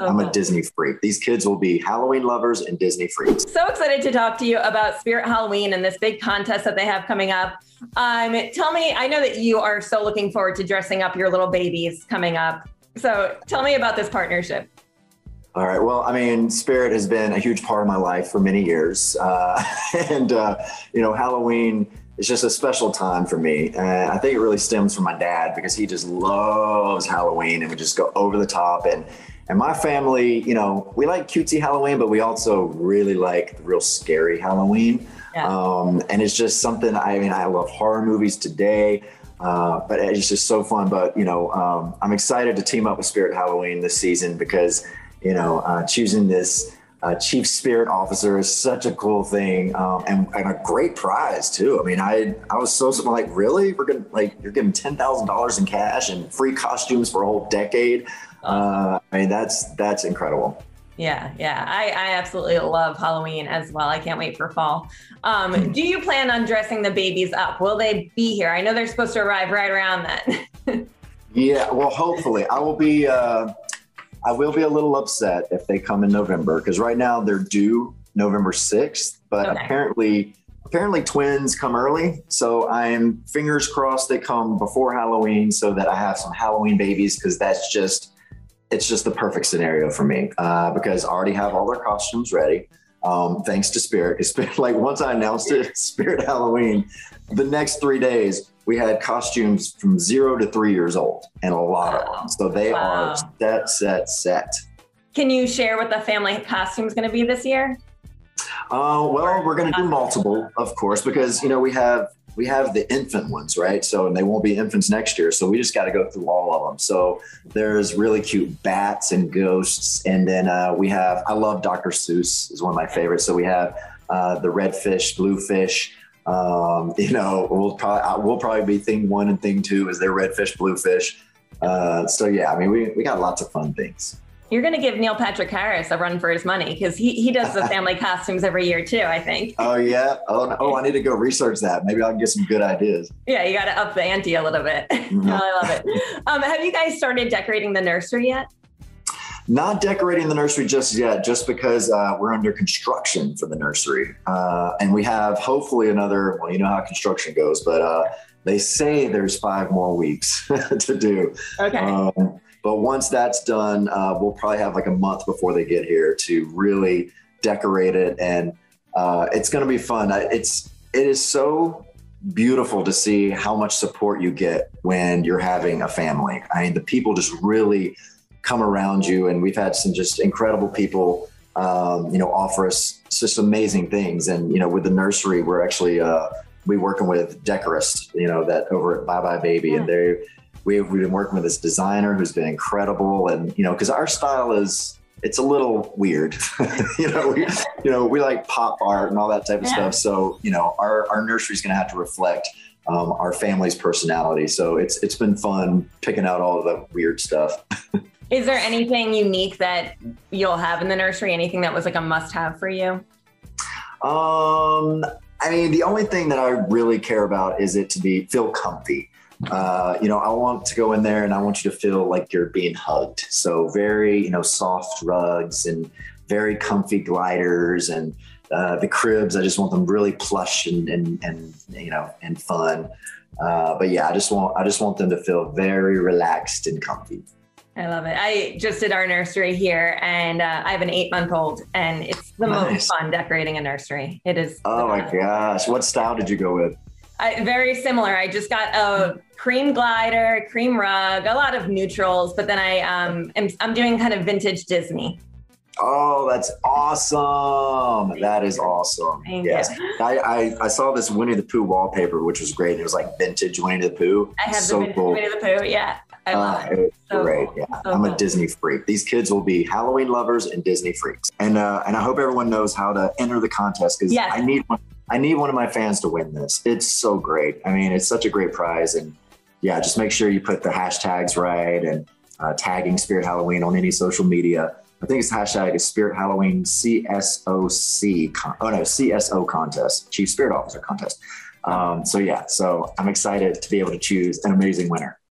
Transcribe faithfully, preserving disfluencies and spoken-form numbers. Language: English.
So I'm cool. a Disney freak. These kids will be Halloween lovers and Disney freaks. So excited to talk to you about Spirit Halloween and this big contest that they have coming up. Um, tell me, I know that you are so looking forward to dressing up your little babies coming up. So tell me about this partnership. All right. Well, I mean, Spirit has been a huge part of my life for many years. Uh, and, uh, you know, Halloween is just a special time for me. And I think it really stems from my dad because he just loves Halloween and we just go over the top. And, and my family, you know, we like cutesy Halloween, but we also really like the real scary Halloween. Yeah. Um, and it's just something, I mean, I love horror movies today. Uh, but it's just so fun. But, you know, um, I'm excited to team up with Spirit Halloween this season because you know, uh, choosing this uh, chief spirit officer is such a cool thing, um, and, and a great prize too. I mean, I I was so I'm like, really? We're gonna like you're giving ten thousand dollars in cash and free costumes for a whole decade. Uh, I mean, that's that's incredible. Yeah, yeah, I, I absolutely love Halloween as well. I can't wait for fall. Um, do you plan on dressing the babies up? Will they be here? I know they're supposed to arrive right around then. Yeah, well, hopefully I will be. Uh, I will be a little upset if they come in November because right now they're due November sixth, but okay. apparently, apparently twins come early. So I'm fingers crossed they come before Halloween so that I have some Halloween babies because that's just, it's just the perfect scenario for me uh, because I already have all their costumes ready. Um, thanks to Spirit. Because like once I announced it, Spirit Halloween, the next three days, we had costumes from zero to three years old and a lot of them. So they Wow. are set, set, set. Can you share what the family costume is going to be this year? Uh, well, we're going to do multiple, of course, because, you know, we have we have the infant ones, right? So and they won't be infants next year. So we just got to go through all of them. So there's really cute bats and ghosts. And then uh, we have I love Doctor Seuss is one of my favorites. So we have uh, the red fish, blue fish. Um, you know, we'll probably, we'll probably be thing one and thing two is their red fish, blue fish. Uh, so yeah, I mean, we, we got lots of fun things. You're going to give Neil Patrick Harris a run for his money because he, he does the family costumes every year too, I think. Oh yeah. Oh, no. Oh, I need to go research that. Maybe I'll get some good ideas. Yeah. You got to up the ante a little bit. Mm-hmm. I love it. Um, have you guys started decorating the nursery yet? Not decorating the nursery just yet, just because uh, we're under construction for the nursery. Uh, and we have hopefully another, well, you know how construction goes, but uh, they say there's five more weeks to do. Okay. Um, but once that's done, uh, we'll probably have like a month before they get here to really decorate it. And uh, it's going to be fun. It's, it is so beautiful to see how much support you get when you're having a family. I mean, the people just really come around you, and we've had some just incredible people, um, you know, offer us just amazing things. And, you know, with the nursery, we're actually, uh, we working with Decorist, you know, that over at Bye Bye Baby. Yeah. And they, we've, we've been working with this designer who's been incredible. And, you know, cause our style is, it's a little weird, you know, we, you know, we like pop art and all that type of yeah. stuff. So, you know, our, our nursery is going to have to reflect um, our family's personality. So it's, it's been fun picking out all of the weird stuff. Is there anything unique that you'll have in the nursery? Anything that was like a must have for you? Um, I mean, the only thing that I really care about is it to be feel comfy. Uh, you know, I want to go in there and I want you to feel like you're being hugged. So very, you know, soft rugs and very comfy gliders and uh, the cribs. I just want them really plush and, and, and you know, and fun. Uh, but yeah, I just want, I just want them to feel very relaxed and comfy. I love it. I just did our nursery here and uh, I have an eight month old and it's the nice. most fun decorating a nursery. It is. Oh my gosh. What style did you go with? I, very similar. I just got a cream glider, cream rug, a lot of neutrals, but then I um, am I'm doing kind of vintage Disney. Oh, that's awesome. That is awesome. Thank yes. you. I, I, I saw this Winnie the Pooh wallpaper, which was great. It was like vintage Winnie the Pooh. I have so the vintage cool. Winnie the Pooh. Yeah. I love uh, it. It's so great. Cool. Yeah. So I'm cool. a Disney freak. These kids will be Halloween lovers and Disney freaks. And uh, and I hope everyone knows how to enter the contest because yes. I need one. I need one of my fans to win this. It's so great. I mean, it's such a great prize. And yeah, just make sure you put the hashtags right and uh, tagging Spirit Halloween on any social media. I think it's hashtag is Spirit Halloween C S O C. Con- oh no, C S O contest, Chief Spirit Officer contest. Um, so yeah, so I'm excited to be able to choose an amazing winner.